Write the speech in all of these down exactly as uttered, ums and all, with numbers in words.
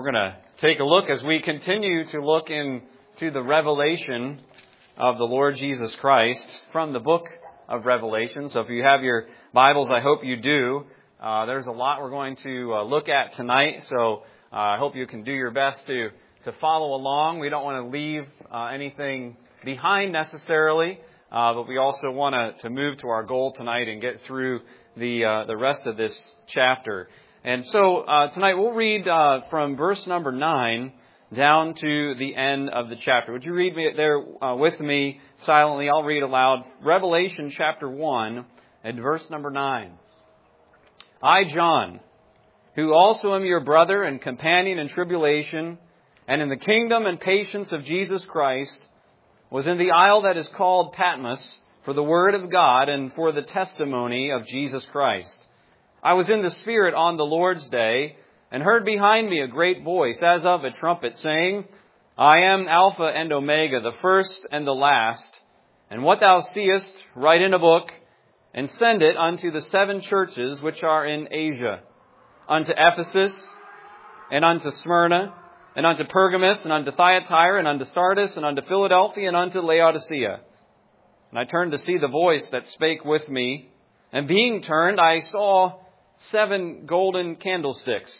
We're going to take a look as we continue to look into the revelation of the Lord Jesus Christ from the book of Revelation. So if you have your Bibles, I hope you do. Uh, there's a lot we're going to uh, look at tonight. So uh, I hope you can do your best to, to follow along. We don't want to leave uh, anything behind necessarily, uh, but we also want to, to move to our goal tonight and get through the uh, the rest of this chapter. And so uh, tonight we'll read uh, from verse number nine down to the end of the chapter. Would you read me there uh, with me silently? I'll read aloud. Revelation chapter one and verse number nine. I, John, who also am your brother and companion in tribulation and in the kingdom and patience of Jesus Christ, was in the isle that is called Patmos for the word of God and for the testimony of Jesus Christ. I was in the Spirit on the Lord's day, and heard behind me a great voice, as of a trumpet, saying, I am Alpha and Omega, the first and the last. And what thou seest, write in a book, and send it unto the seven churches which are in Asia, unto Ephesus, and unto Smyrna, and unto Pergamos, and unto Thyatira, and unto Sardis, and unto Philadelphia, and unto Laodicea. And I turned to see the voice that spake with me, and being turned, I saw seven golden candlesticks.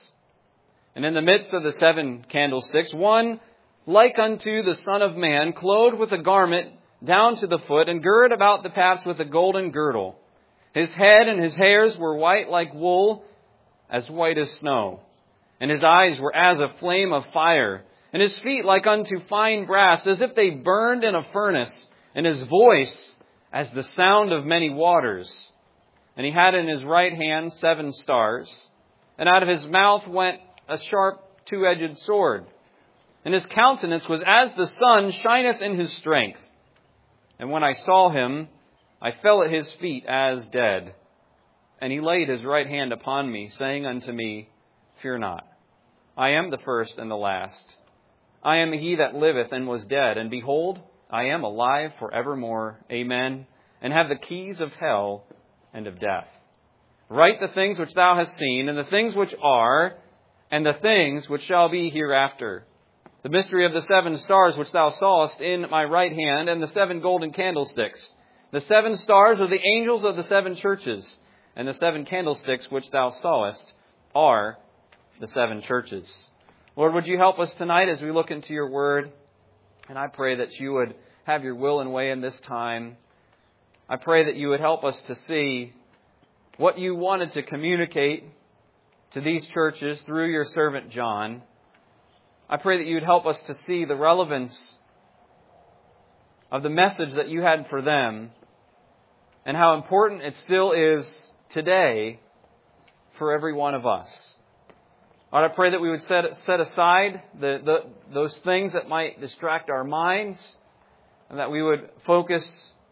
And in the midst of the seven candlesticks, one like unto the Son of Man, clothed with a garment down to the foot, and girded about the paps with a golden girdle. His head and his hairs were white like wool, as white as snow. And his eyes were as a flame of fire, and his feet like unto fine brass, as if they burned in a furnace, and his voice as the sound of many waters. And he had in his right hand seven stars, and out of his mouth went a sharp two-edged sword. And his countenance was as the sun shineth in his strength. And when I saw him, I fell at his feet as dead. And he laid his right hand upon me, saying unto me, Fear not, I am the first and the last. I am he that liveth and was dead, and behold, I am alive forevermore. Amen. And have the keys of hell and of death. Write the things which thou hast seen, and the things which are, and the things which shall be hereafter. The mystery of the seven stars which thou sawest in my right hand, and the seven golden candlesticks. The seven stars are the angels of the seven churches, and the seven candlesticks which thou sawest are the seven churches. Lord, would you help us tonight as we look into your word? And I pray that you would have your will and way in this time. I pray that you would help us to see what you wanted to communicate to these churches through your servant John. I pray that you would help us to see the relevance of the message that you had for them and how important it still is today for every one of us. Lord, I pray that we would set, set aside the, the, those things that might distract our minds, and that we would focus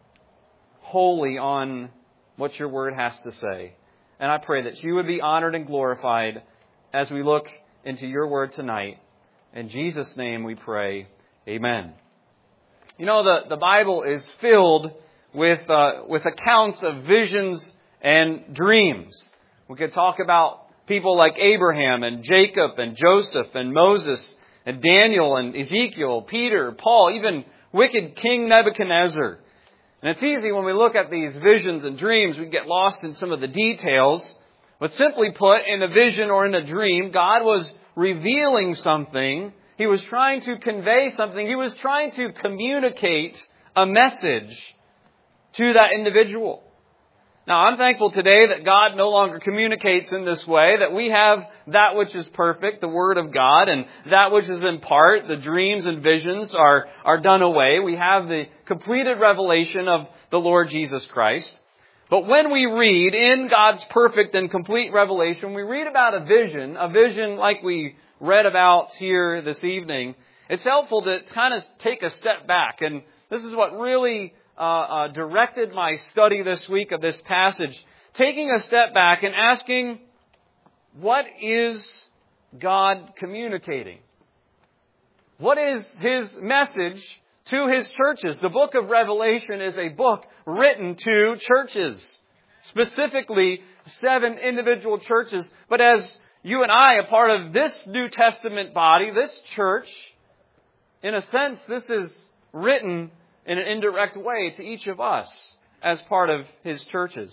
wholly on what your word has to say. And I pray that you would be honored and glorified as we look into your word tonight. In Jesus' name we pray. Amen. You know, the, the Bible is filled with, uh, with accounts of visions and dreams. We could talk about people like Abraham and Jacob and Joseph and Moses and Daniel and Ezekiel, Peter, Paul, even wicked King Nebuchadnezzar. And it's easy when we look at these visions and dreams, we get lost in some of the details. But simply put, in a vision or in a dream, God was revealing something. He was trying to convey something. He was trying to communicate a message to that individual. Now, I'm thankful today that God no longer communicates in this way, that we have that which is perfect, the Word of God, and that which is in part, the dreams and visions are, are done away. We have the completed revelation of the Lord Jesus Christ. But when we read in God's perfect and complete revelation, we read about a vision, a vision like we read about here this evening, it's helpful to kind of take a step back. And this is what really Uh, uh, directed my study this week of this passage, taking a step back and asking, what is God communicating? What is His message to His churches? The book of Revelation is a book written to churches, specifically seven individual churches. But as you and I, a part of this New Testament body, this church, in a sense, this is written in an indirect way to each of us as part of His churches.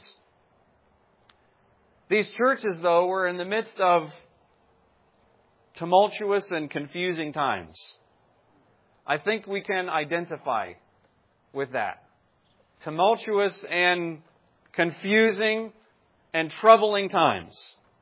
These churches, though, were in the midst of tumultuous and confusing times. I think we can identify with that. Tumultuous and confusing and troubling times.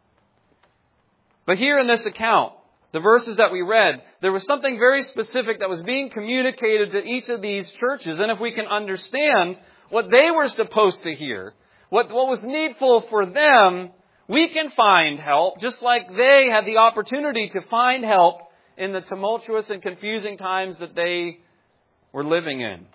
But here in this account, the verses that we read, there was something very specific that was being communicated to each of these churches. And if we can understand what they were supposed to hear, what, what was needful for them, we can find help, just like they had the opportunity to find help in the tumultuous and confusing times that they were living in.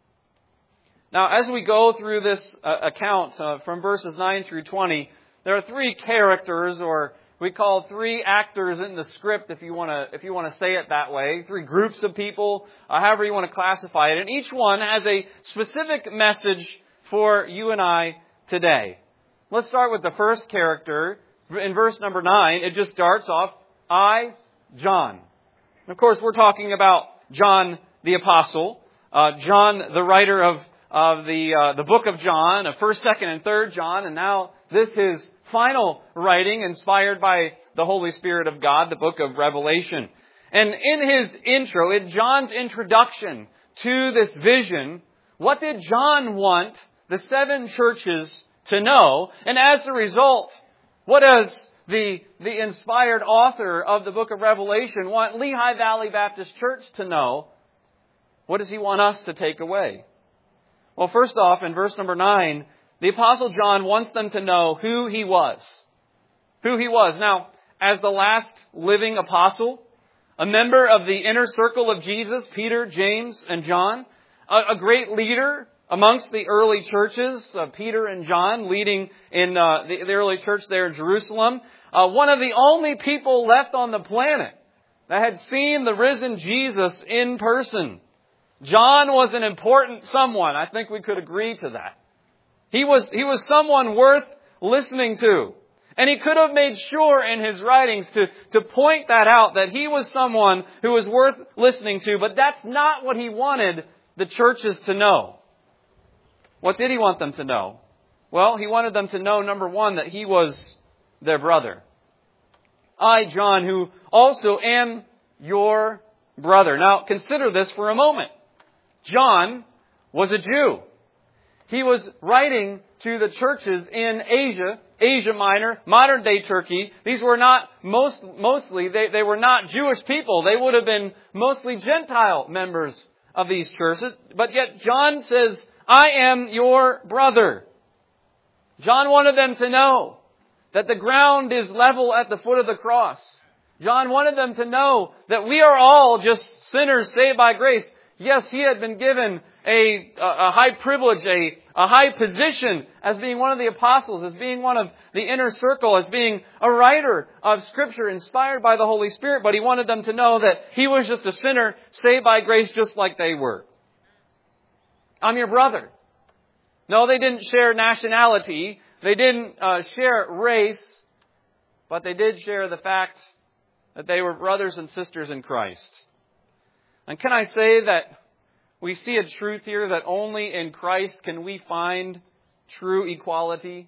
Now, as we go through this uh, account uh, from verses nine through twenty, there are three characters, or we call three actors in the script, if you want to if you want to say it that way. Three groups of people, uh, however you want to classify it. And each one has a specific message for you and I today. Let's start with the first character. In verse number nine, it just starts off, I, John. And of course, we're talking about John the Apostle. Uh, John, the writer of, of the, uh, the book of John, of first, second, and third John. And now this is final writing inspired by the Holy Spirit of God, the book of Revelation. And in his intro, in John's introduction to this vision, what did John want the seven churches to know? And as a result, what does the, the inspired author of the book of Revelation want Lehigh Valley Baptist Church to know? What does he want us to take away? Well, first off, in verse number nine, the Apostle John wants them to know who he was. Who he was. Now, as the last living apostle, a member of the inner circle of Jesus, Peter, James, and John, a, a great leader amongst the early churches, uh, Peter and John leading in uh, the, the early church there in Jerusalem, uh, one of the only people left on the planet that had seen the risen Jesus in person. John was an important someone. I think we could agree to that. He was, he was someone worth listening to. And he could have made sure in his writings to, to point that out, that he was someone who was worth listening to. But that's not what he wanted the churches to know. What did he want them to know? Well, he wanted them to know, number one, that he was their brother. I, John, who also am your brother. Now, consider this for a moment. John was a Jew. He was writing to the churches in Asia, Asia Minor, modern day Turkey. These were not most, mostly, they, they were not Jewish people. They would have been mostly Gentile members of these churches. But yet John says, I am your brother. John wanted them to know that the ground is level at the foot of the cross. John wanted them to know that we are all just sinners saved by grace. Yes, he had been given a, a high privilege, a, a high position as being one of the apostles, as being one of the inner circle, as being a writer of Scripture inspired by the Holy Spirit. But he wanted them to know that he was just a sinner saved by grace just like they were. I'm your brother. No, they didn't share nationality. They didn't uh, share race. But they did share the fact that they were brothers and sisters in Christ. And can I say that we see a truth here that only in Christ can we find true equality?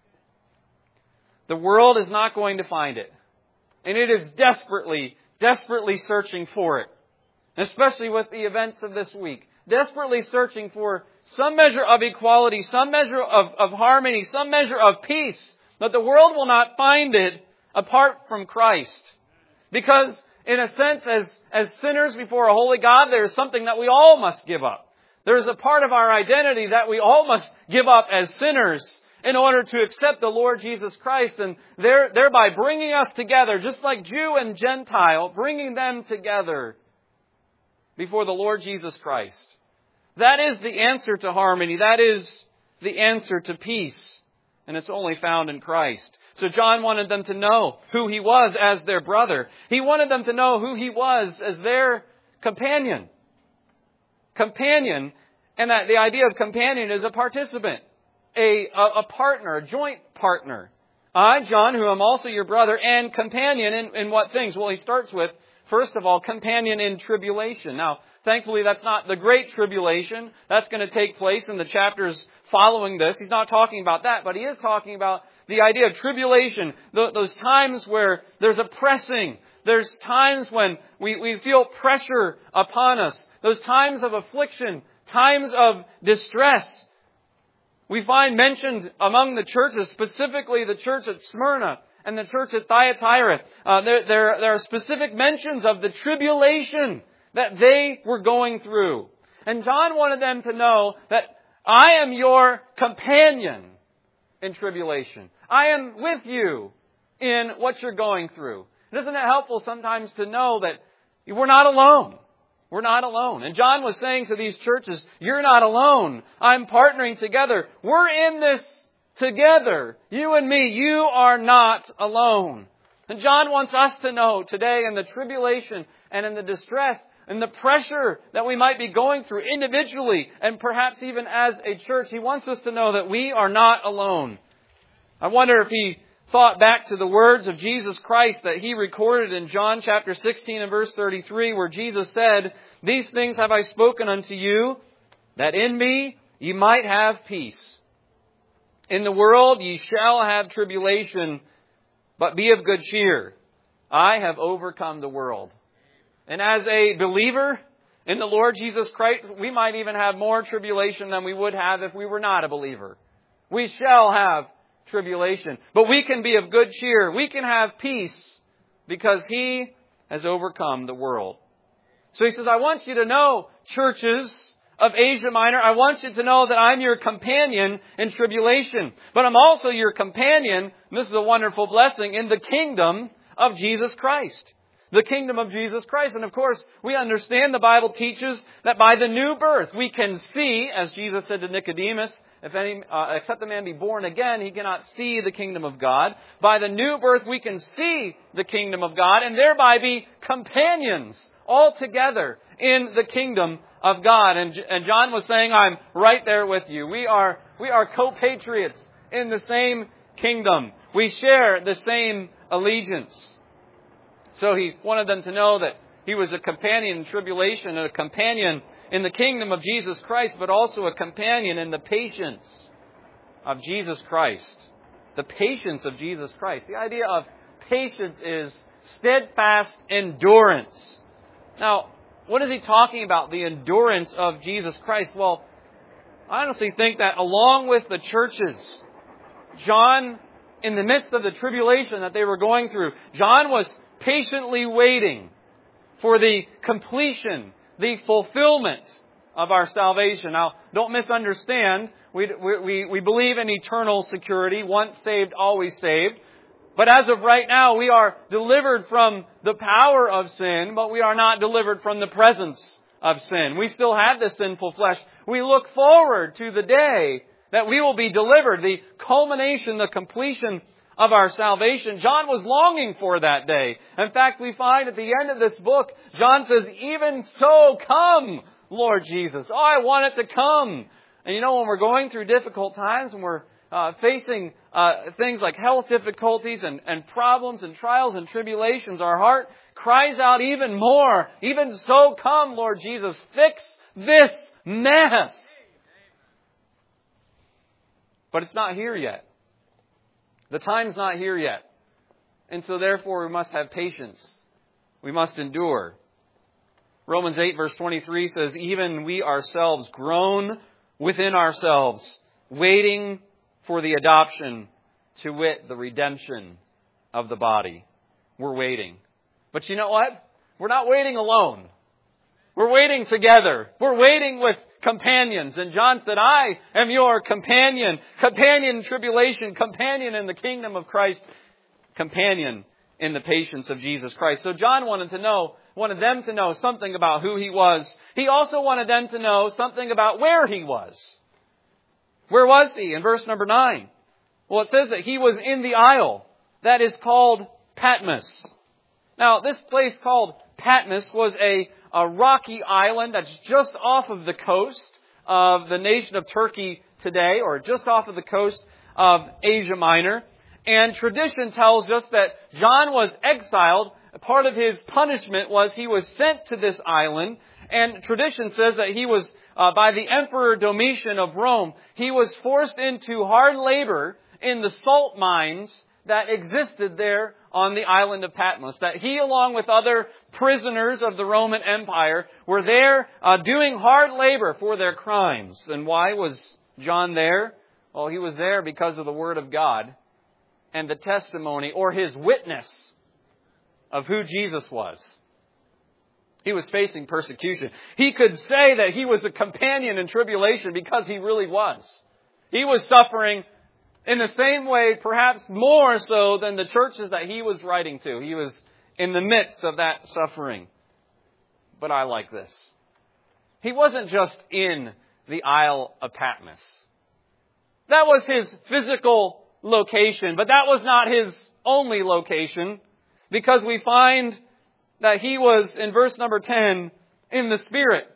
The world is not going to find it. And it is desperately, desperately searching for it. Especially with the events of this week. Desperately searching for some measure of equality, some measure of, of harmony, some measure of peace. But the world will not find it apart from Christ. Because in a sense, as, as sinners before a holy God, there is something that we all must give up. There is a part of our identity that we all must give up as sinners in order to accept the Lord Jesus Christ, and there, thereby bringing us together, just like Jew and Gentile, bringing them together before the Lord Jesus Christ. That is the answer to harmony. That is the answer to peace. And it's only found in Christ. So John wanted them to know who he was as their brother. He wanted them to know who he was as their companion. Companion, and that the idea of companion is a participant, a, a, a partner, a joint partner, I, John, who am also your brother and companion in, in what things? Well, he starts with, first of all, companion in tribulation. Now, thankfully, that's not the great tribulation. That's going to take place in the chapters following this. He's not talking about that, but he is talking about the idea of tribulation, those times where there's a pressing. There's times when we, we feel pressure upon us. Those times of affliction, times of distress. We find mentioned among the churches, specifically the church at Smyrna and the church at Thyatira, uh, there, there, there are specific mentions of the tribulation that they were going through. And John wanted them to know that I am your companion in tribulation. I am with you in what you're going through. Isn't it helpful sometimes to know that we're not alone? We're not alone. And John was saying to these churches, you're not alone. I'm partnering together. We're in this together. You and me, you are not alone. And John wants us to know today in the tribulation and in the distress and the pressure that we might be going through individually and perhaps even as a church, he wants us to know that we are not alone. I wonder if he thought back to the words of Jesus Christ that he recorded in John chapter sixteen and verse thirty-three, where Jesus said, these things have I spoken unto you, that in me ye might have peace. In the world ye shall have tribulation, but be of good cheer. I have overcome the world. And as a believer in the Lord Jesus Christ, we might even have more tribulation than we would have if we were not a believer. We shall have tribulation. But we can be of good cheer. We can have peace because He has overcome the world. So he says, I want you to know, churches of Asia Minor, I want you to know that I'm your companion in tribulation. But I'm also your companion, and this is a wonderful blessing, in the kingdom of Jesus Christ. The kingdom of Jesus Christ. And of course, we understand the Bible teaches that by the new birth, we can see, as Jesus said to Nicodemus, if any, uh, except the man be born again, he cannot see the kingdom of God. By the new birth, we can see the kingdom of God and thereby be companions all together in the kingdom of God. And, and John was saying, I'm right there with you. We are, we are co-patriots in the same kingdom. We share the same allegiance. So he wanted them to know that he was a companion in tribulation and a companion in the kingdom of Jesus Christ, but also a companion in the patience of Jesus Christ. The patience of Jesus Christ. The idea of patience is steadfast endurance. Now, what is he talking about, the endurance of Jesus Christ? Well, I honestly think that along with the churches, John, in the midst of the tribulation that they were going through, John was patiently waiting for the completion, the fulfillment of our salvation. Now, don't misunderstand. We, we, we believe in eternal security. Once saved, always saved. But as of right now, we are delivered from the power of sin, but we are not delivered from the presence of sin. We still have this sinful flesh. We look forward to the day that we will be delivered, the culmination, the completion of our salvation. John was longing for that day. In fact, we find at the end of this book, John says, even so, come, Lord Jesus. Oh, I want it to come. And you know, when we're going through difficult times, when we're uh, facing uh, things like health difficulties and, and problems and trials and tribulations, our heart cries out even more. Even so, come, Lord Jesus. Fix this mess. But it's not here yet. The time's not here yet. And so therefore we must have patience. We must endure. Romans eight verse twenty-three says, even we ourselves groan within ourselves, waiting for the adoption, to wit, the redemption of the body. We're waiting. But you know what? We're not waiting alone. We're waiting together. We're waiting with companions. And John said, I am your companion. Companion in tribulation. Companion in the kingdom of Christ. Companion in the patience of Jesus Christ. So John wanted to know, wanted them to know something about who he was. He also wanted them to know something about where he was. Where was he? In verse number nine. Well, it says that he was in the isle that is called Patmos. Now, this place called Patmos was a A rocky island that's just off of the coast of the nation of Turkey today, or just off of the coast of Asia Minor. And tradition tells us that John was exiled. Part of his punishment was he was sent to this island. And tradition says that he was, uh, by the Emperor Domitian of Rome, he was forced into hard labor in the salt mines that existed there on the island of Patmos. That he, along with other prisoners of the Roman Empire, were there uh, doing hard labor for their crimes. And why was John there? Well, he was there because of the Word of God and the testimony or his witness of who Jesus was. He was facing persecution. He could say that he was a companion in tribulation because he really was. He was suffering in the same way, perhaps more so than the churches that he was writing to. He was in the midst of that suffering. But I like this. He wasn't just in the Isle of Patmos. That was his physical location, but that was not his only location, because we find that he was, in verse number ten, in the Spirit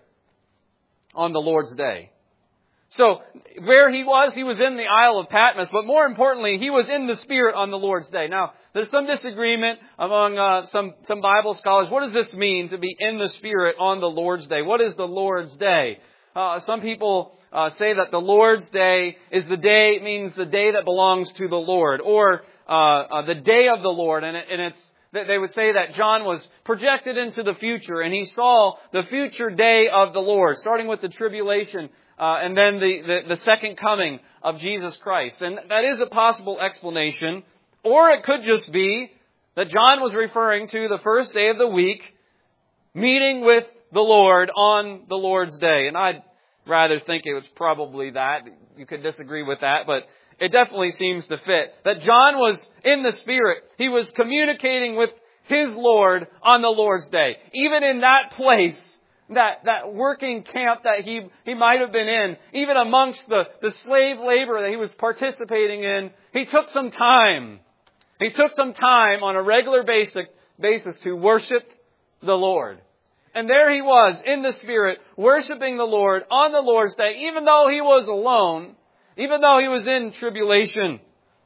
on the Lord's day. So, where he was, he was in the Isle of Patmos, but more importantly, he was in the Spirit on the Lord's day. Now, there's some disagreement among uh, some, some Bible scholars. What does this mean, to be in the Spirit on the Lord's day? What is the Lord's day? Uh, some people uh, say that the Lord's day is the day, it means the day that belongs to the Lord, or uh, uh, the day of the Lord, and, it, and it's they would say that John was projected into the future, and he saw the future day of the Lord, starting with the tribulation, uh, and then the, the, the second coming of Jesus Christ. And that is a possible explanation. Or it could just be that John was referring to the first day of the week, meeting with the Lord on the Lord's day. And I'd rather think it was probably that. You could disagree with that, but it definitely seems to fit. That John was in the Spirit. He was communicating with his Lord on the Lord's day. Even in that place, that, that working camp that he, he might have been in, even amongst the, the slave labor that he was participating in, he took some time. He took some time on a regular basic basis to worship the Lord. And there he was in the Spirit, worshiping the Lord on the Lord's day, even though he was alone, even though he was in tribulation.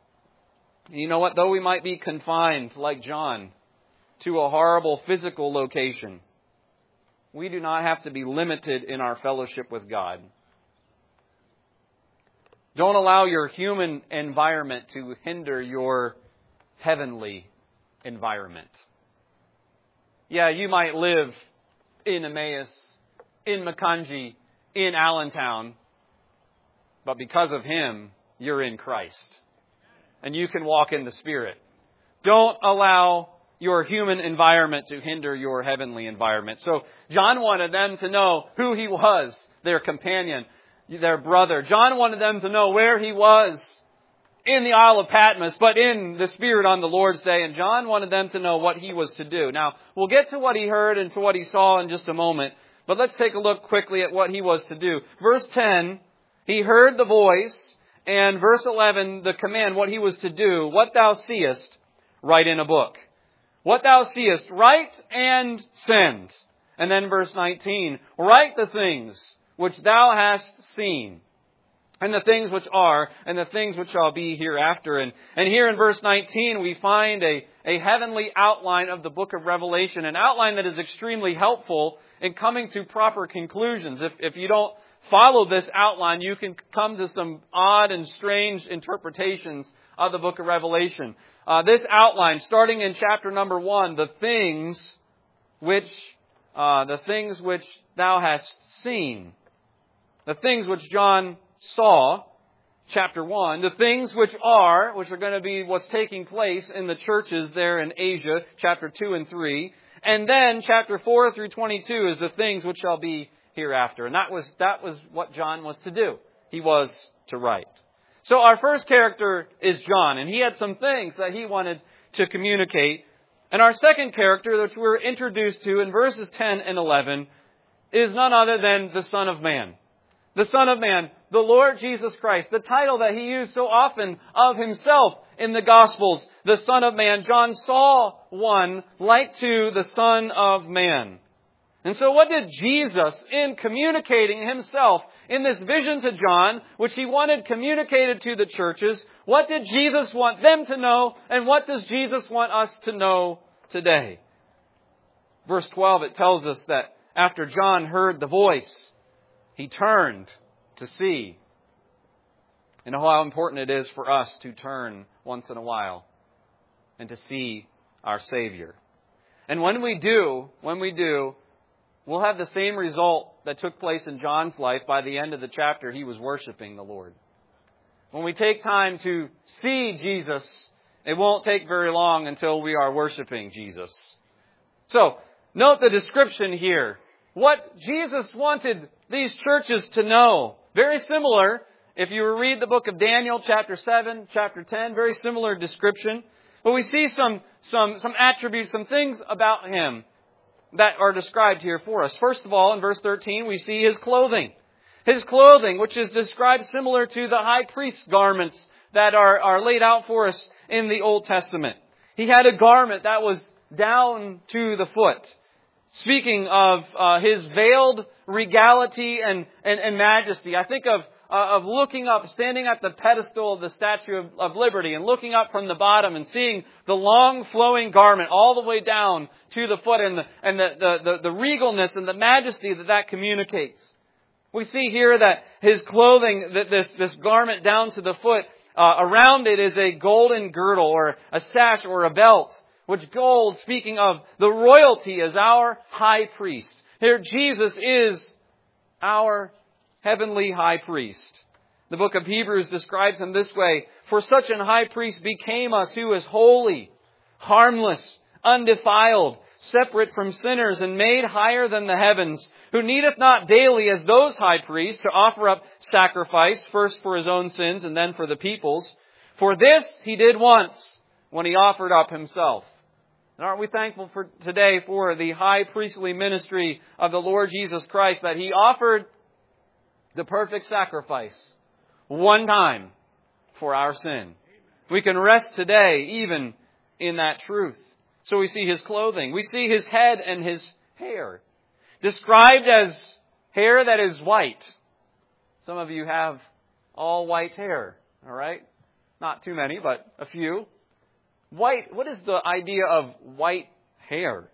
You know what? Though we might be confined, like John, to a horrible physical location, we do not have to be limited in our fellowship with God. Don't allow your human environment to hinder your heavenly environment. Yeah, you might live in Emmaus, in Makanji, in Allentown, but because of Him, you're in Christ. And you can walk in the Spirit. Don't allow your human environment to hinder your heavenly environment. So John wanted them to know who he was, their companion, their brother. John wanted them to know where he was in the Isle of Patmos, but in the Spirit on the Lord's day. And John wanted them to know what he was to do. Now, we'll get to what he heard and to what he saw in just a moment. But let's take a look quickly at what he was to do. Verse ten, he heard the voice. And verse eleven, the command, what he was to do. What thou seest, write in a book. What thou seest, write and send. And then verse nineteen, write the things which thou hast seen, and the things which are, and the things which shall be hereafter. And, and here in verse nineteen, we find a, a heavenly outline of the book of Revelation, an outline that is extremely helpful in coming to proper conclusions. If, if you don't follow this outline, you can come to some odd and strange interpretations of the book of Revelation. Uh, this outline, starting in chapter number one, the things which, uh, the things which thou hast seen, the things which John saw, chapter one, the things which are, which are going to be what's taking place in the churches there in Asia, chapter two and three, and then chapter four through twenty-two is the things which shall be hereafter. And that was, that was what John was to do. He was to write. So our first character is John, and he had some things that he wanted to communicate. And our second character, which we're introduced to in verses ten and eleven, is none other than the Son of Man. The Son of Man, the Lord Jesus Christ, the title that he used so often of himself in the Gospels, the Son of Man. John saw one like to the Son of Man. And so what did Jesus, in communicating Himself in this vision to John, which He wanted communicated to the churches, what did Jesus want them to know, and what does Jesus want us to know today? Verse twelve, it tells us that after John heard the voice, he turned to see. And how important it is for us to turn once in a while and to see our Savior. And when we do, when we do, we'll have the same result that took place in John's life. By the end of the chapter, he was worshiping the Lord. When we take time to see Jesus, it won't take very long until we are worshiping Jesus. So, note the description here. What Jesus wanted these churches to know. Very similar, if you read the book of Daniel, chapter seven, chapter ten, very similar description. But we see some, some, some attributes, some things about Him that are described here for us. First of all, in verse thirteen, we see His clothing. His clothing, which is described similar to the high priest's garments that are, are laid out for us in the Old Testament. He had a garment that was down to the foot. Speaking of uh, His veiled regality and, and, and majesty, I think of uh, of looking up, standing at the pedestal of the Statue of, of Liberty and looking up from the bottom and seeing the long flowing garment all the way down to the foot and the, and the, the, the, the regalness and the majesty that that communicates. We see here that His clothing, that this, this garment down to the foot, uh, around it is a golden girdle or a sash or a belt. Which gold, speaking of the royalty as our high priest. Here Jesus is our heavenly high priest. The book of Hebrews describes Him this way. For such an high priest became us, who is holy, harmless, undefiled, separate from sinners, and made higher than the heavens, who needeth not daily as those high priests to offer up sacrifice, first for His own sins and then for the people's. For this He did once, when He offered up Himself. And aren't we thankful for today for the high priestly ministry of the Lord Jesus Christ, that He offered the perfect sacrifice one time for our sin. We can rest today even in that truth. So we see His clothing. We see His head and His hair. Described as hair that is white. Some of you have all white hair. All right? Not too many, but a few. White, what is the idea of white hair?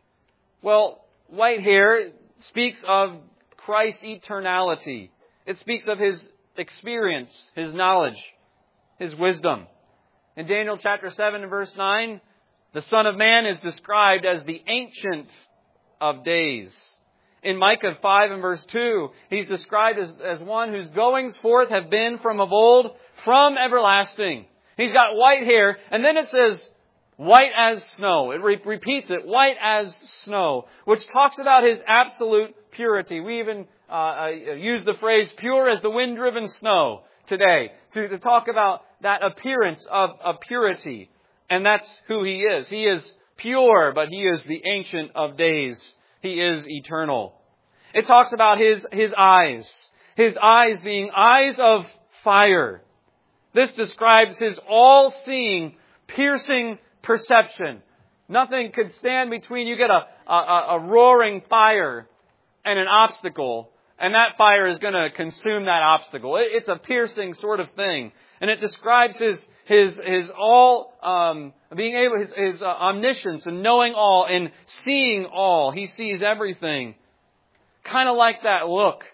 Well, white hair speaks of Christ's eternality. It speaks of His experience, His knowledge, His wisdom. In Daniel chapter seven and verse nine, the Son of Man is described as the Ancient of Days. In Micah five and verse two, He's described as, as one whose goings forth have been from of old, from everlasting. He's got white hair, and then it says, white as snow. It re- repeats it, white as snow, which talks about His absolute purity. We even uh, uh, use the phrase, pure as the wind-driven snow today, to, to talk about that appearance of, of purity. And that's who He is. He is pure, but He is the Ancient of Days. He is eternal. It talks about His, His eyes. His eyes being eyes of fire. This describes His all-seeing, piercing perception. Nothing could stand between. You get a, a, a roaring fire and an obstacle, and that fire is going to consume that obstacle. It, it's a piercing sort of thing. And it describes His His His all, um, being able, His, his uh, omniscience and knowing all and seeing all. He sees everything. Kind of like that look.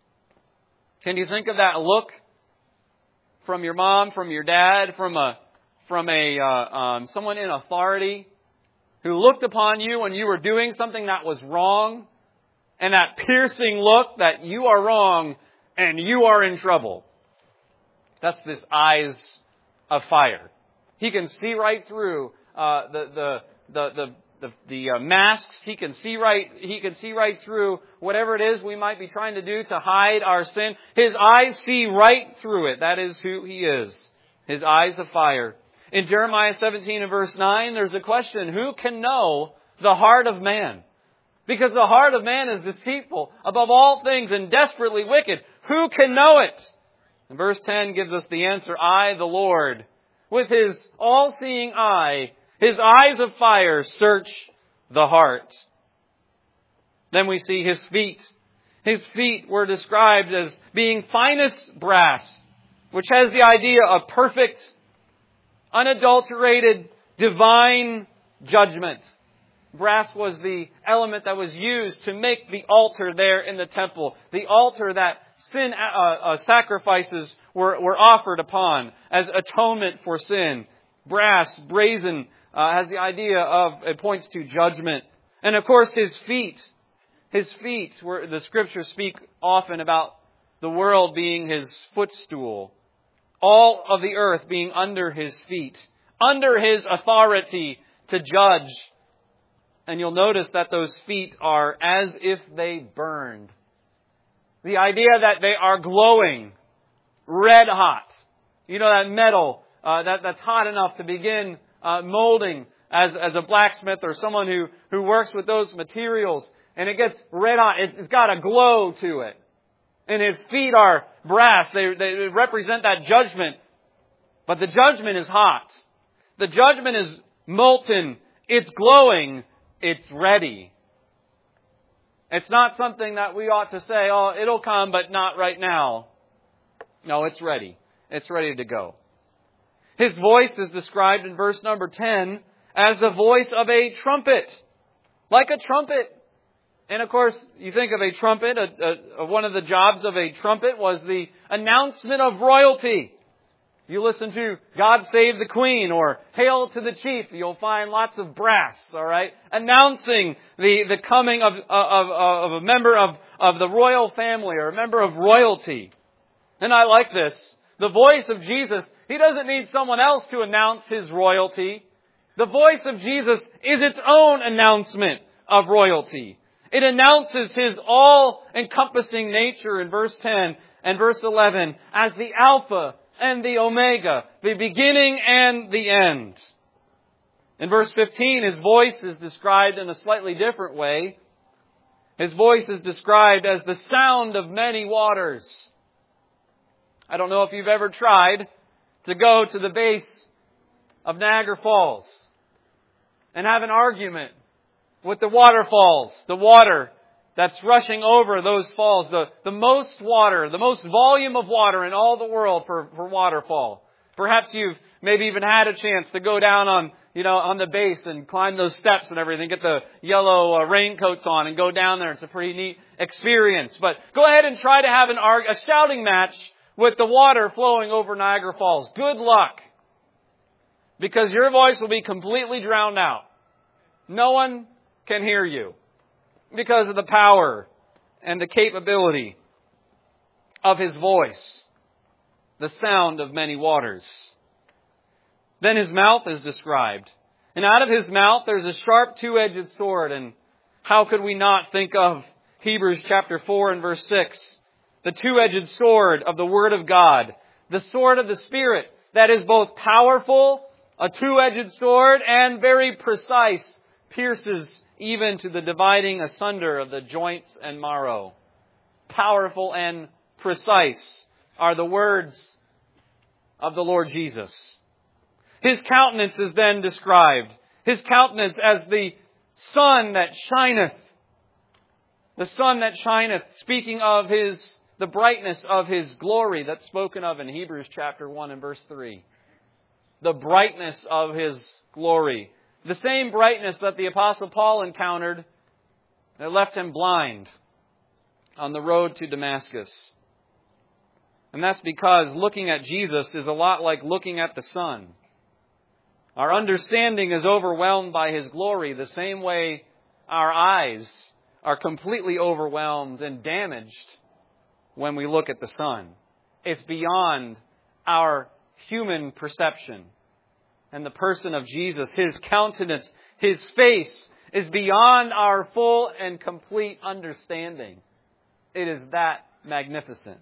Can you think of that look? From your mom, from your dad, from a from a uh, um, someone in authority who looked upon you when you were doing something that was wrong, and that piercing look that you are wrong and you are in trouble. That's this eyes of fire. He can see right through uh, the the the the the, the uh, masks. He can see right. He can see right through whatever it is we might be trying to do to hide our sin. His eyes see right through it. That is who He is. His eyes of fire. In Jeremiah seventeen and verse nine, there's a question: who can know the heart of man? Because the heart of man is deceitful above all things and desperately wicked. Who can know it? And verse ten gives us the answer: I, the Lord, with His all-seeing eye, His eyes of fire, search the heart. Then we see His feet. His feet were described as being finest brass, which has the idea of perfect, unadulterated, divine judgment. Brass was the element that was used to make the altar there in the temple. The altar that sin uh, uh, sacrifices were, were offered upon as atonement for sin. Brass, brazen, uh, has the idea of, it points to judgment. And of course His feet. His feet, were, the Scriptures speak often about the world being His footstool. All of the earth being under His feet. Under His authority to judge. And you'll notice that those feet are as if they burned. The idea that they are glowing, red hot. You know, that metal uh, that, that's hot enough to begin uh, molding as, as a blacksmith or someone who, who works with those materials. And it gets red hot. It's, it's got a glow to it. And His feet are brass. They, they represent that judgment. But the judgment is hot. The judgment is molten. It's glowing. It's ready. It's not something that we ought to say, oh, it'll come, but not right now. No, it's ready. It's ready to go. His voice is described in verse number ten as the voice of a trumpet. Like a trumpet. And of course, you think of a trumpet, a, a, one of the jobs of a trumpet was the announcement of royalty. You listen to God Save the Queen or Hail to the Chief, you'll find lots of brass, all right, announcing the, the coming of, of, of a member of, of the royal family or a member of royalty. And I like this. The voice of Jesus, He doesn't need someone else to announce His royalty. The voice of Jesus is its own announcement of royalty. It announces His all-encompassing nature in verse ten and verse eleven as the Alpha and the Omega, the beginning and the end. In verse fifteen, His voice is described in a slightly different way. His voice is described as the sound of many waters. I don't know if you've ever tried to go to the base of Niagara Falls and have an argument with the waterfalls, the water that's rushing over those falls, the, the most water, the most volume of water in all the world for, for waterfall. Perhaps you've maybe even had a chance to go down on, you know, on the base and climb those steps and everything, get the yellow uh, raincoats on and go down there. It's a pretty neat experience. But go ahead and try to have an arg- a shouting match with the water flowing over Niagara Falls. Good luck. Because your voice will be completely drowned out. No one can hear you. Because of the power and the capability of His voice. The sound of many waters. Then His mouth is described. And out of His mouth there's a sharp two-edged sword. And how could we not think of Hebrews chapter four and verse six? The two-edged sword of the Word of God. The sword of the Spirit that is both powerful, a two-edged sword, and very precise. Pierces even to the dividing asunder of the joints and marrow. Powerful and precise are the words of the Lord Jesus. His countenance is then described. His countenance as the sun that shineth. The sun that shineth, speaking of His, the brightness of His glory that's spoken of in Hebrews chapter one and verse three. The brightness of His glory. The same brightness that the Apostle Paul encountered that left him blind on the road to Damascus. And that's because looking at Jesus is a lot like looking at the sun. Our understanding is overwhelmed by His glory the same way our eyes are completely overwhelmed and damaged when we look at the sun. It's beyond our human perception. And the person of Jesus, His countenance, His face is beyond our full and complete understanding. It is that magnificent.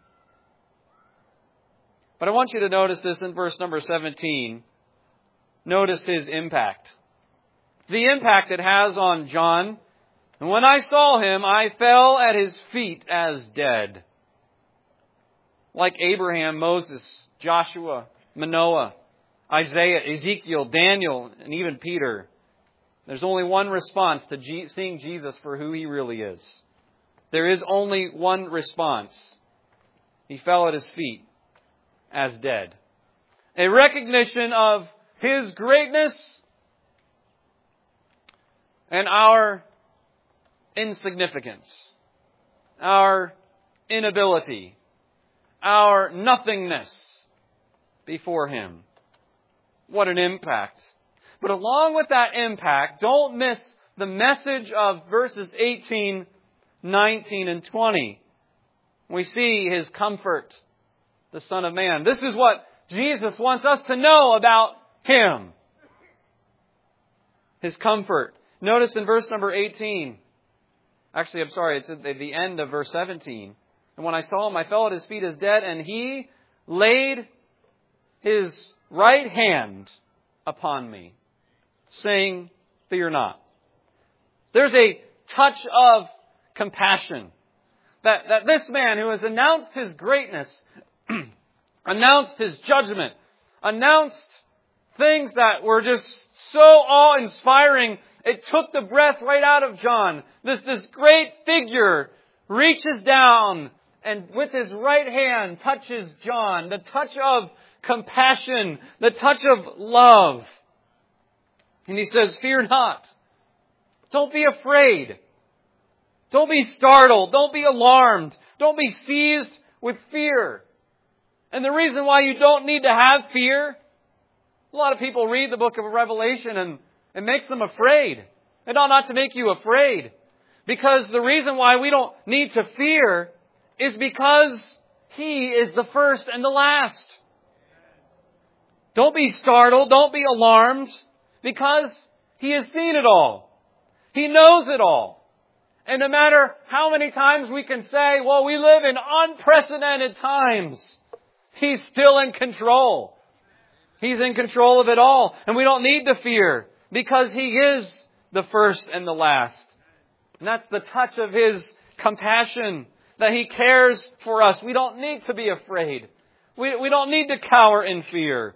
But I want you to notice this in verse number seventeen. Notice His impact. The impact it has on John. And when I saw Him, I fell at His feet as dead. Like Abraham, Moses, Joshua, Manoah, Isaiah, Ezekiel, Daniel, and even Peter. There's only one response to G- seeing Jesus for who He really is. There is only one response. He fell at His feet as dead. A recognition of His greatness and our insignificance, our inability, our nothingness before Him. What an impact. But along with that impact, don't miss the message of verses eighteen, nineteen, and twenty. We see His comfort, the Son of Man. This is what Jesus wants us to know about Him. His comfort. Notice in verse number eighteen. Actually, I'm sorry, it's at the end of verse seventeen. And when I saw Him, I fell at His feet as dead, and He laid His right hand upon me, saying, "Fear not." There's a touch of compassion. That, that this man who has announced His greatness, announced His judgment, announced things that were just so awe-inspiring, it took the breath right out of John. This, this great figure reaches down and with His right hand touches John. The touch of compassion, the touch of love. And He says, "Fear not. Don't be afraid. Don't be startled. Don't be alarmed. Don't be seized with fear." And the reason why you don't need to have fear, a lot of people read the book of Revelation and it makes them afraid. It ought not to make you afraid. Because the reason why we don't need to fear is because He is the first and the last. Don't be startled. Don't be alarmed. Because He has seen it all. He knows it all. And no matter how many times we can say, well, we live in unprecedented times, He's still in control. He's in control of it all. And we don't need to fear because He is the first and the last. And that's the touch of His compassion, that He cares for us. We don't need to be afraid. We, we don't need to cower in fear.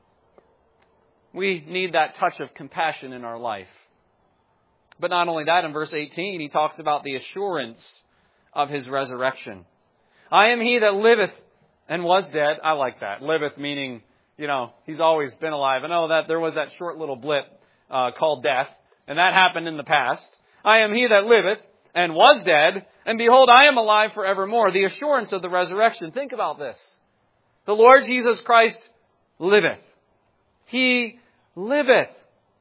We need that touch of compassion in our life. But not only that, in verse eighteen, He talks about the assurance of His resurrection. "I am He that liveth and was dead." I like that. Liveth meaning, you know, He's always been alive. I know that there was that short little blip uh, called death, and that happened in the past. "I am He that liveth and was dead, and behold, I am alive forevermore." The assurance of the resurrection. Think about this. The Lord Jesus Christ liveth. He liveth.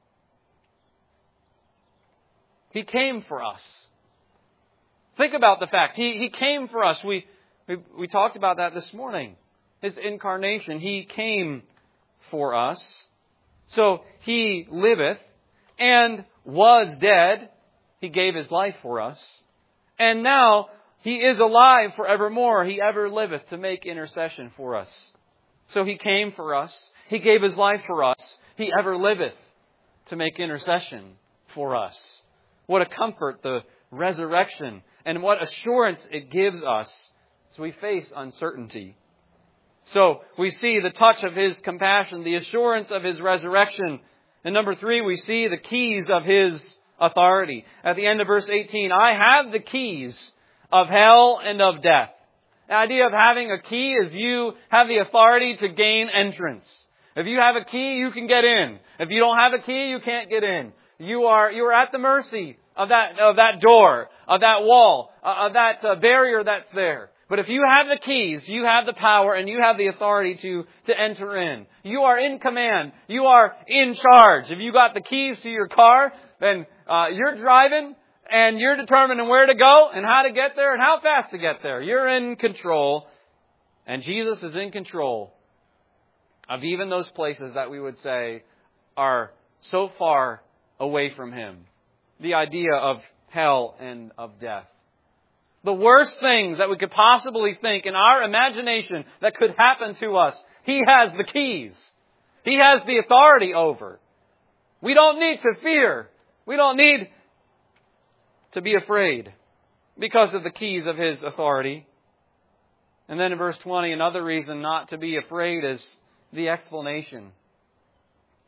He came for us. Think about the fact. He, he came for us. We, we, we talked about that this morning. His incarnation. He came for us. So He liveth and was dead. He gave His life for us. And now He is alive forevermore. He ever liveth to make intercession for us. So He came for us. He gave His life for us. He ever liveth to make intercession for us. What a comfort, the resurrection, and what assurance it gives us as we face uncertainty. So we see the touch of His compassion, the assurance of His resurrection. And number three, we see the keys of His authority. At the end of verse eighteen, "I have the keys of hell and of death." The idea of having a key is you have the authority to gain entrance. If you have a key, you can get in. If you don't have a key, you can't get in. You are, you are at the mercy of that, of that door, of that wall, uh, of that uh, barrier that's there. But if you have the keys, you have the power and you have the authority to, to enter in. You are in command. You are in charge. If you got the keys to your car, then uh, you're driving and you're determining where to go and how to get there and how fast to get there. You're in control. And Jesus is in control of even those places that we would say are so far away from Him. The idea of hell and of death. The worst things that we could possibly think in our imagination that could happen to us, He has the keys. He has the authority over. We don't need to fear. We don't need to be afraid because of the keys of His authority. And then in verse twenty, another reason not to be afraid is the explanation.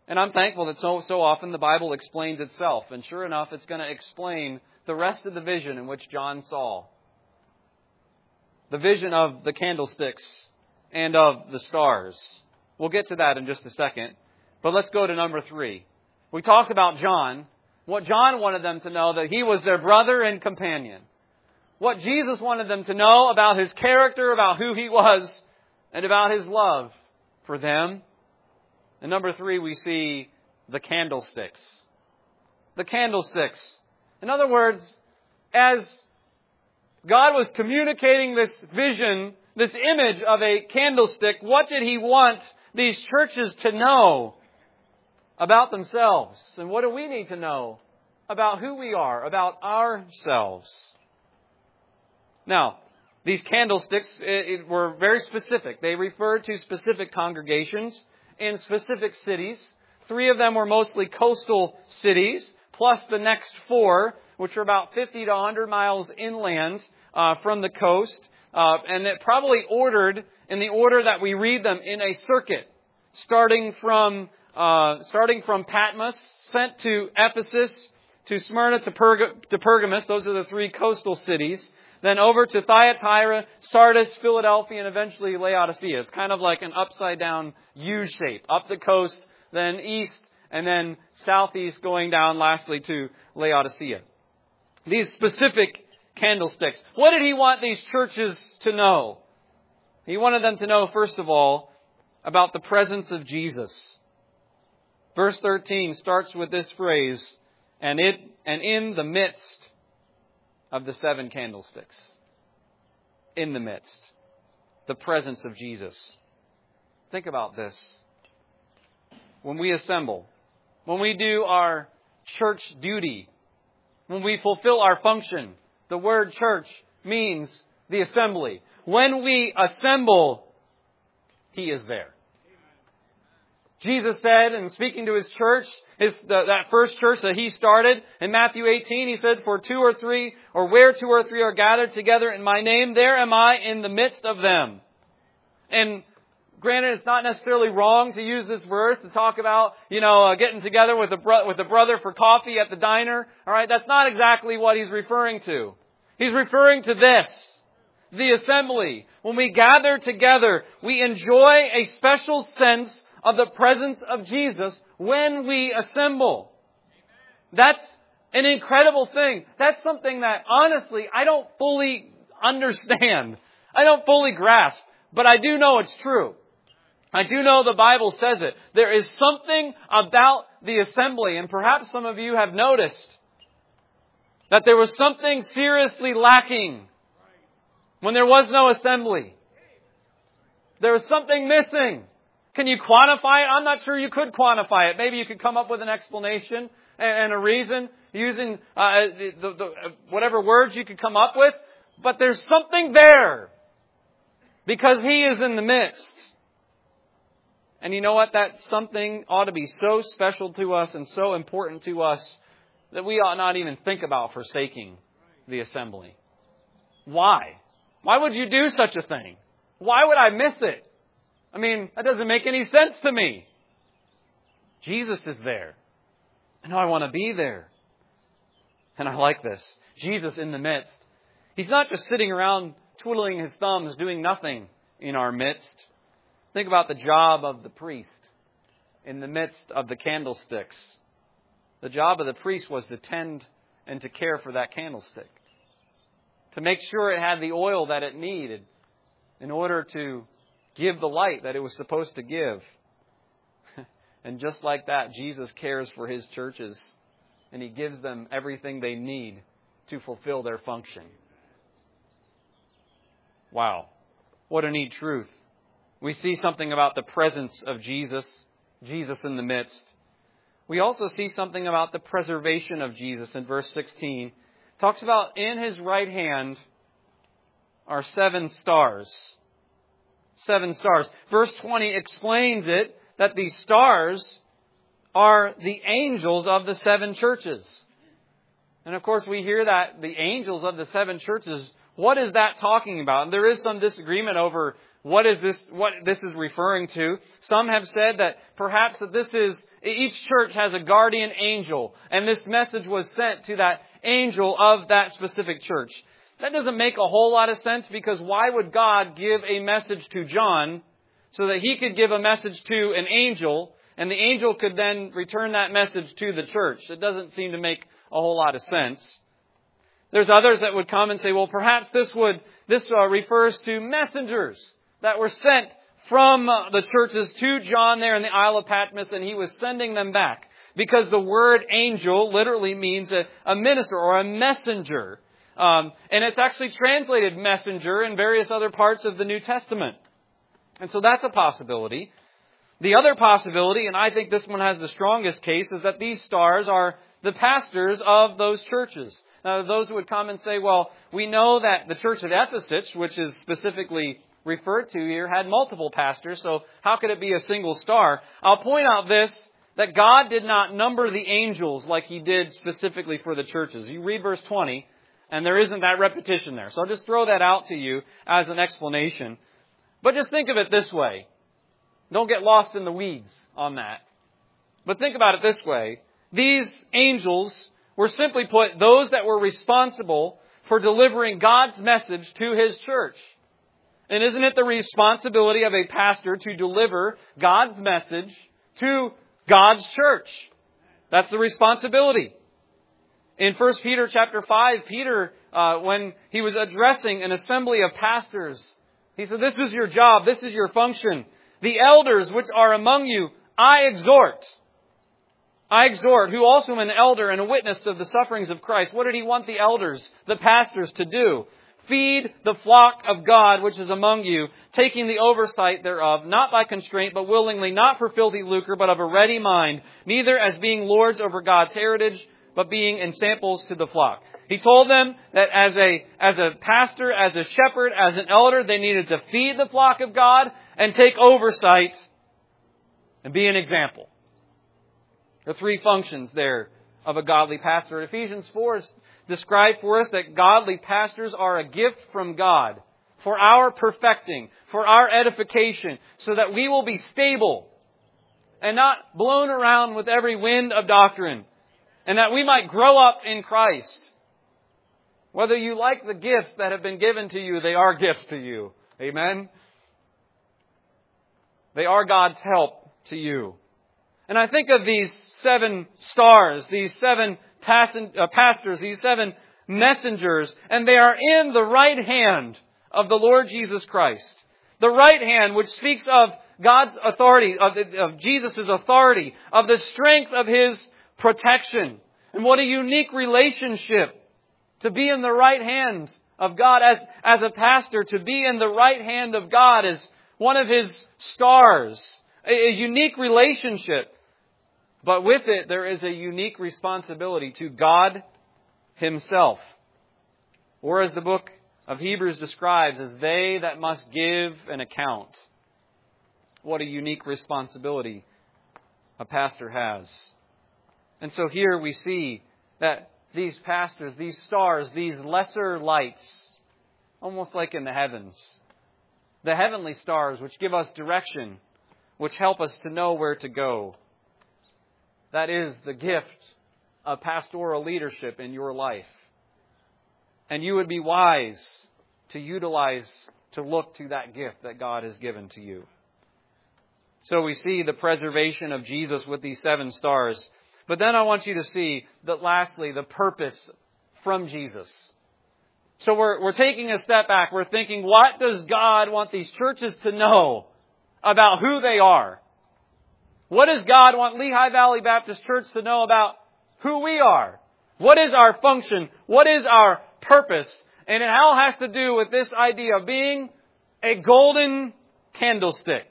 And I'm thankful that so so often the Bible explains itself. And sure enough, it's going to explain the rest of the vision in which John saw. The vision of the candlesticks and of the stars. We'll get to that in just a second. But let's go to number three. We talked about John. What John wanted them to know, that he was their brother and companion. What Jesus wanted them to know about his character, about who he was, and about his love for them. And number three, we see the candlesticks. The candlesticks. In other words, as God was communicating this vision, this image of a candlestick, what did He want these churches to know about themselves? And what do we need to know about who we are, about ourselves? Now, these candlesticks it, it were very specific. They referred to specific congregations in specific cities. Three of them were mostly coastal cities, plus the next four, which are about fifty to one hundred miles inland uh, from the coast. Uh, and it probably ordered in the order that we read them in a circuit, starting from uh, starting from Patmos, sent to Ephesus, to Smyrna, to, Perg- to Pergamos. Those are the three coastal cities. Then over to Thyatira, Sardis, Philadelphia, and eventually Laodicea. It's kind of like an upside down U shape. Up the coast, then east, and then southeast going down lastly to Laodicea. These specific candlesticks. What did he want these churches to know? He wanted them to know, first of all, about the presence of Jesus. Verse thirteen starts with this phrase, and it and in the midst of the seven candlesticks. In the midst. The presence of Jesus. Think about this. When we assemble, when we do our church duty, when we fulfill our function, the word church means the assembly. When we assemble, He is there. Jesus said, in speaking to His church, his, the, that first church that He started, in Matthew eighteen, He said, for two or three, or where two or three are gathered together in My name, there am I in the midst of them. And granted, it's not necessarily wrong to use this verse to talk about, you know, uh, getting together with a, bro- with a brother for coffee at the diner. All right, that's not exactly what He's referring to. He's referring to this, the assembly. When we gather together, we enjoy a special sense of the presence of Jesus when we assemble. That's an incredible thing. That's something that, honestly, I don't fully understand. I don't fully grasp. But I do know it's true. I do know the Bible says it. There is something about the assembly, and perhaps some of you have noticed that there was something seriously lacking when there was no assembly. There was something missing. Can you quantify it? I'm not sure you could quantify it. Maybe you could come up with an explanation and a reason using uh, the, the, the, whatever words you could come up with. But there's something there because He is in the midst. And you know what? That something ought to be so special to us and so important to us that we ought not even think about forsaking the assembly. Why? Why would you do such a thing? Why would I miss it? I mean, that doesn't make any sense to me. Jesus is there. I know I want to be there. And I like this. Jesus in the midst. He's not just sitting around twiddling His thumbs, doing nothing in our midst. Think about the job of the priest in the midst of the candlesticks. The job of the priest was to tend and to care for that candlestick. To make sure it had the oil that it needed in order to give the light that it was supposed to give. And just like that, Jesus cares for His churches. And He gives them everything they need to fulfill their function. Wow. What a neat truth. We see something about the presence of Jesus. Jesus in the midst. We also see something about the preservation of Jesus in verse sixteen. It talks about in His right hand are seven stars. Seven stars. Verse twenty explains it, that these stars are the angels of the seven churches. And of course we hear that the angels of the seven churches, what is that talking about? And there is some disagreement over what is this, what this is referring to. Some have said that perhaps that this is Each church has a guardian angel, and this message was sent to that angel of that specific church. That doesn't make a whole lot of sense, because why would God give a message to John so that he could give a message to an angel, and the angel could then return that message to the church? It doesn't seem to make a whole lot of sense. There's others that would come and say, well, perhaps this would this uh, refers to messengers that were sent from uh, the churches to John there in the Isle of Patmos, and he was sending them back. Because the word angel literally means a, a minister or a messenger. Um, and it's actually translated messenger in various other parts of the New Testament. And so that's a possibility. The other possibility, and I think this one has the strongest case, is that these stars are the pastors of those churches. Now, those would come and say, well, we know that the church at Ephesus, which is specifically referred to here, had multiple pastors, so how could it be a single star? I'll point out this, that God did not number the angels like He did specifically for the churches. You read verse twenty, and there isn't that repetition there. So I'll just throw that out to you as an explanation. But just think of it this way. Don't get lost in the weeds on that. But think about it this way. These angels were simply put those that were responsible for delivering God's message to His church. And isn't it the responsibility of a pastor to deliver God's message to God's church? That's the responsibility. In First Peter chapter five, Peter, uh, when he was addressing an assembly of pastors, he said, this is your job, this is your function. The elders which are among you, I exhort. I exhort, who also am an elder and a witness of the sufferings of Christ. What did he want the elders, the pastors, to do? Feed the flock of God which is among you, taking the oversight thereof, not by constraint, but willingly, not for filthy lucre, but of a ready mind, neither as being lords over God's heritage, but being ensamples to the flock. He told them that as a, as a pastor, as a shepherd, as an elder, they needed to feed the flock of God and take oversight and be an example. There are three functions there of a godly pastor. Ephesians four is described for us that godly pastors are a gift from God for our perfecting, for our edification, so that we will be stable and not blown around with every wind of doctrine, and that we might grow up in Christ. Whether you like the gifts that have been given to you, they are gifts to you. Amen? They are God's help to you. And I think of these seven stars, these seven pastors, these seven messengers, and they are in the right hand of the Lord Jesus Christ. The right hand which speaks of God's authority, of, of Jesus' authority, of the strength of His protection. And what a unique relationship to be in the right hand of God as, as a pastor, to be in the right hand of God as one of His stars. A, a unique relationship. But with it, there is a unique responsibility to God Himself. Or as the book of Hebrews describes, as they that must give an account. What a unique responsibility a pastor has. And so here we see that these pastors, these stars, these lesser lights, almost like in the heavens, the heavenly stars which give us direction, which help us to know where to go. That is the gift of pastoral leadership in your life. And you would be wise to utilize, to look to that gift that God has given to you. So we see the preservation of Jesus with these seven stars. But then I want you to see that lastly, the purpose from Jesus. So we're, we're taking a step back. We're thinking, what does God want these churches to know about who they are? What does God want Lehigh Valley Baptist Church to know about who we are? What is our function? What is our purpose? And it all has to do with this idea of being a golden candlestick.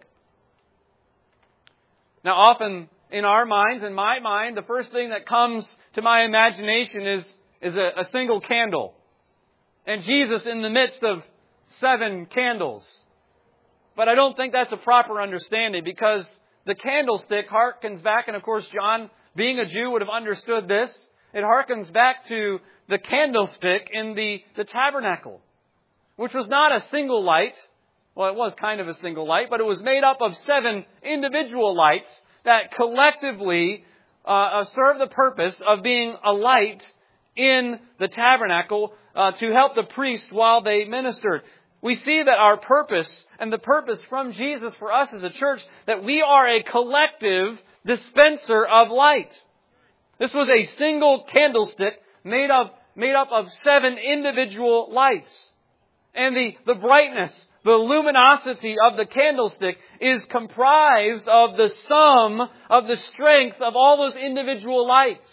Now, often in our minds, in my mind, the first thing that comes to my imagination is, is a, a single candle. And Jesus in the midst of seven candles. But I don't think that's a proper understanding, because the candlestick harkens back, and of course John, being a Jew, would have understood this. It harkens back to the candlestick in the, the tabernacle, which was not a single light. Well, it was kind of a single light, but it was made up of seven individual lights that collectively uh, serve the purpose of being a light in the tabernacle uh, to help the priests while they ministered. We see that our purpose and the purpose from Jesus for us as a church, that we are a collective dispenser of light. This was a single candlestick made of made up of seven individual lights. And the, the brightness, the luminosity of the candlestick is comprised of the sum of the strength of all those individual lights.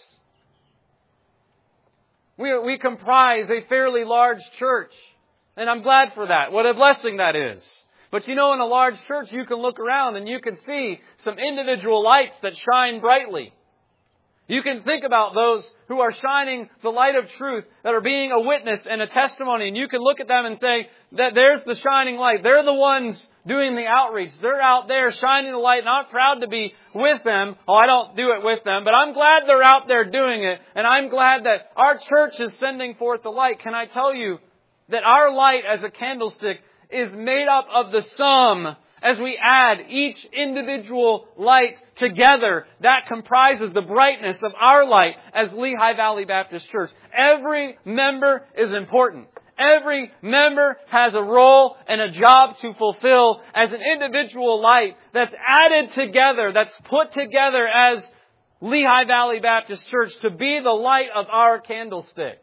We, we comprise a fairly large church. And I'm glad for that. What a blessing that is. But you know, in a large church, you can look around and you can see some individual lights that shine brightly. You can think about those who are shining the light of truth, that are being a witness and a testimony, and you can look at them and say that there's the shining light. They're the ones doing the outreach. They're out there shining the light, and I'm proud to be with them. Oh, I don't do it with them, but I'm glad they're out there doing it, and I'm glad that our church is sending forth the light. Can I tell you that our light as a candlestick is made up of the sum. As we add each individual light together, that comprises the brightness of our light as Lehigh Valley Baptist Church. Every member is important. Every member has a role and a job to fulfill as an individual light that's added together, that's put together as Lehigh Valley Baptist Church to be the light of our candlestick.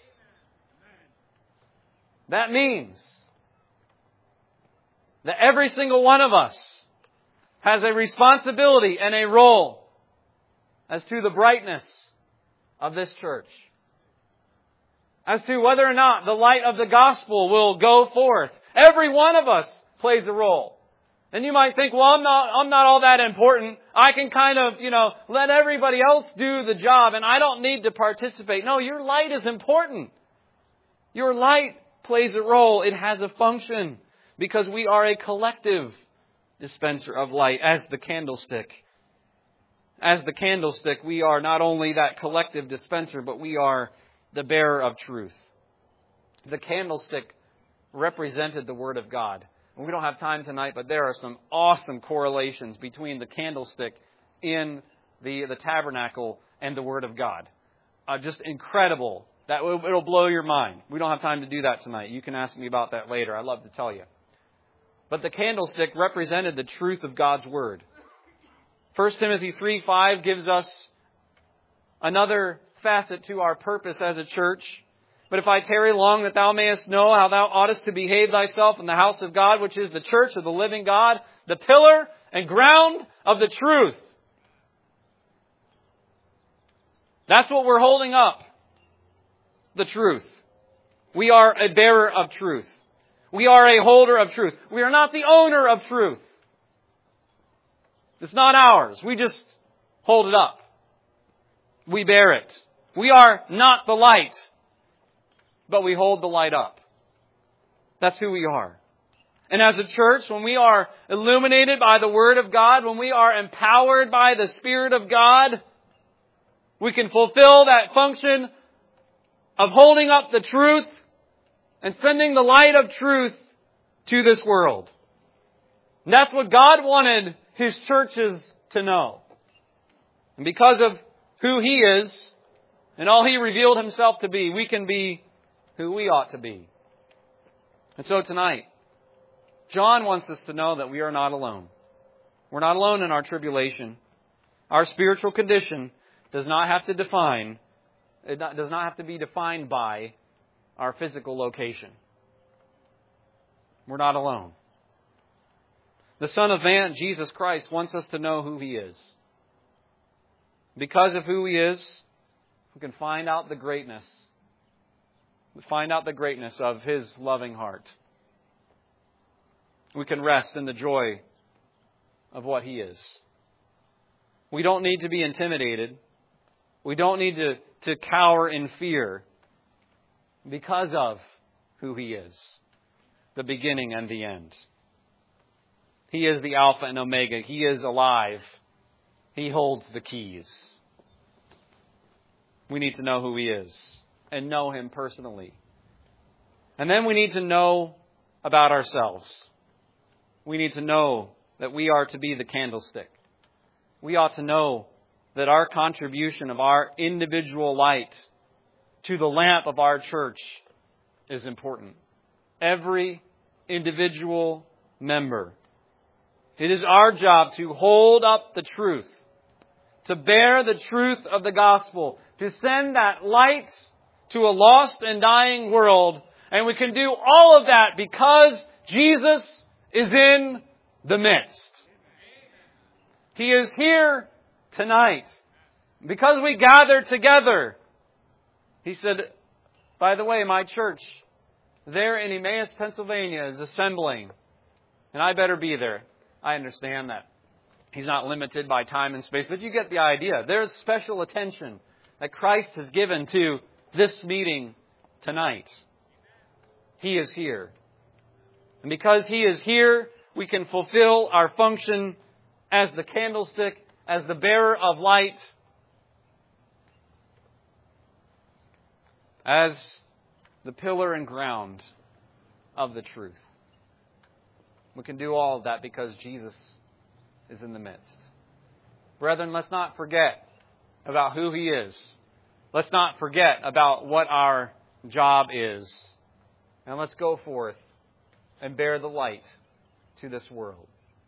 That means that every single one of us has a responsibility and a role as to the brightness of this church. As to whether or not the light of the gospel will go forth. Every one of us plays a role. And you might think, well, I'm not, I'm not all that important. I can kind of, you know, let everybody else do the job and I don't need to participate. No, your light is important. Your light plays a role. It has a function. Because we are a collective dispenser of light as the candlestick. As the candlestick, we are not only that collective dispenser, but we are the bearer of truth. The candlestick represented the Word of God. And we don't have time tonight, but there are some awesome correlations between the candlestick in the, the tabernacle and the Word of God. Uh, just incredible. That will, it'll blow your mind. We don't have time to do that tonight. You can ask me about that later. I'd love to tell you. But the candlestick represented the truth of God's Word. First Timothy three five gives us another facet to our purpose as a church. But if I tarry long, that thou mayest know how thou oughtest to behave thyself in the house of God, which is the church of the living God, the pillar and ground of the truth. That's what we're holding up. The truth. We are a bearer of truth. We are a holder of truth. We are not the owner of truth. It's not ours. We just hold it up. We bear it. We are not the light, but we hold the light up. That's who we are. And as a church, when we are illuminated by the Word of God, when we are empowered by the Spirit of God, we can fulfill that function of holding up the truth and sending the light of truth to this world. And that's what God wanted His churches to know. And because of who He is and all He revealed Himself to be, we can be who we ought to be. And so tonight, John wants us to know that we are not alone. We're not alone in our tribulation. Our spiritual condition does not have to define, it does not have to be defined by our physical location. We're not alone. The Son of Man, Jesus Christ, wants us to know who He is. Because of who He is, we can find out the greatness. We find out the greatness of His loving heart. We can rest in the joy of what He is. We don't need to be intimidated. We don't need to, to cower in fear. Because of who He is. The beginning and the end. He is the Alpha and Omega. He is alive. He holds the keys. We need to know who He is. And know Him personally. And then we need to know about ourselves. We need to know that we are to be the candlestick. we ought to know that our contribution of our individual light to the lamp of our church is important. Every individual member. It is our job to hold up the truth, to bear the truth of the gospel, to send that light to a lost and dying world. And we can do all of that because Jesus is in the midst. He is here tonight. Because we gather together. He said, by the way, my church there in Emmaus, Pennsylvania is assembling. And I better be there. I understand that. He's not limited by time and space, but you get the idea. There's special attention that Christ has given to this meeting tonight. He is here. And because He is here, we can fulfill our function as the candlestick, as the bearer of light, as the pillar and ground of the truth. We can do all of that because Jesus is in the midst. Brethren, let's not forget about who He is. Let's not forget about what our job is. And let's go forth and bear the light to this world.